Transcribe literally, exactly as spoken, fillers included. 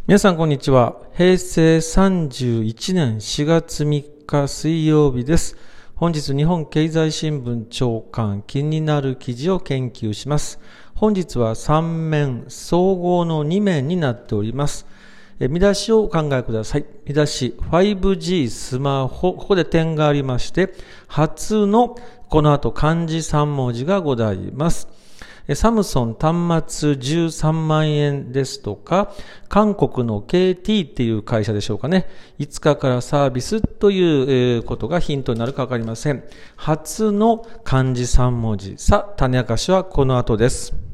皆さんこんにちは。平成さんじゅういちねんしがつみっか水曜日です。本日日本経済新聞朝刊気になる記事を研究します。本日はさん面総合のに面になっております。え見出しをお考えください。見出し ファイブジー スマホ、ここで点がありまして、初のこの後漢字さん文字がございます。サムソン端末じゅうさんまんえんですとか、韓国の ケーティー っていう会社でしょうかね。いつかからサービスということがヒントになるかわかりません。初の漢字さん文字。さあ、種明かしはこの後です。